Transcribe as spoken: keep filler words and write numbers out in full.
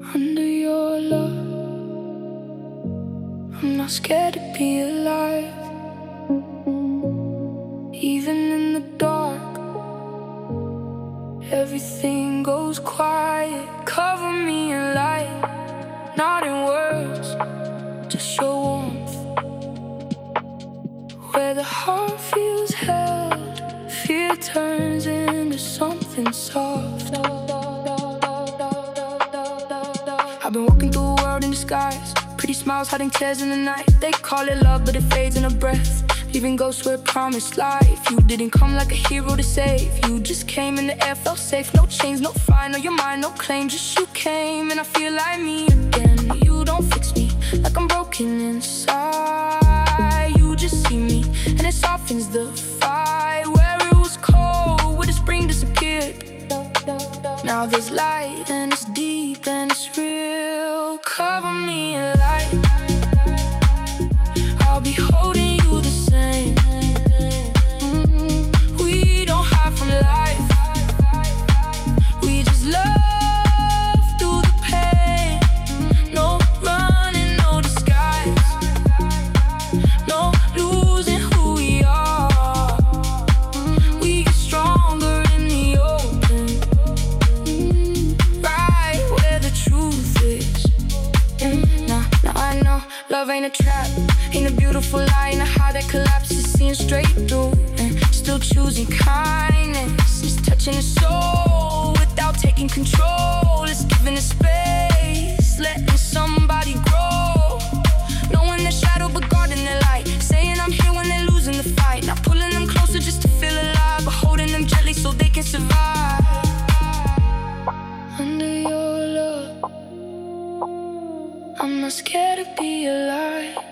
Under your love, I'm not scared to be alive. Even in the dark, everything goes quiet. Cover me in light, not in words, just your warmth. Where the heart feels held, fear turns into something soft. I've been walking through a world in disguise, pretty smiles hiding tears in the night. They call it love, but it fades in a breath, leaving ghosts where promised life. You didn't come like a hero to save, you just came in the air, felt safe. No chains, no fire, no your mind, no claim. Just you came and I feel like me again. You don't fix me like I'm broken inside. You just see me and it softens the fight. Where it was cold, where the spring disappeared, now there's light and it's deep and it's real. Cover me in light, I'll be holding you the same. Mm-hmm. We don't hide from life, we just love through the pain. No running, no disguise, no losing who we are. We get stronger in the open, mm-hmm. Right where the truth is. Mm-hmm. Now, now I know love ain't a trap, ain't a beautiful lie, ain't a high that collapses, seeing straight through and still choosing kindness. It's touching the soul without taking control. It's giving it space, letting somebody grow. Knowing their shadow but guarding their light, saying I'm here when they're losing the fight. Not pulling them closer just to feel alive, but holding them gently so they can survive. Under your love, I'm not scared to be alive.